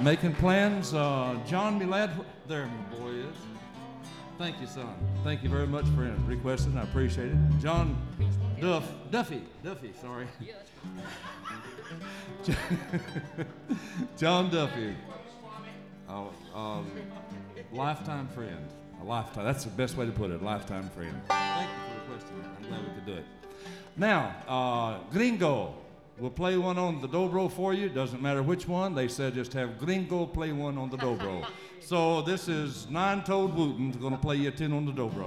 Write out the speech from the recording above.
Making plans. John Milad, there my boy is. Thank you, son. Thank you very much for requesting. I appreciate it. John Duffy, sorry. John Duffy. Lifetime friend. A lifetime. That's the best way to put it. Lifetime friend. Thank you for requesting it. I'm glad we could do it. Now, Gringo will play one on the dobro for you. Doesn't matter which one. They said just have Gringo play one on the dobro. So this is Nine-Toed Wooten's going to play you a 10 on the dobro.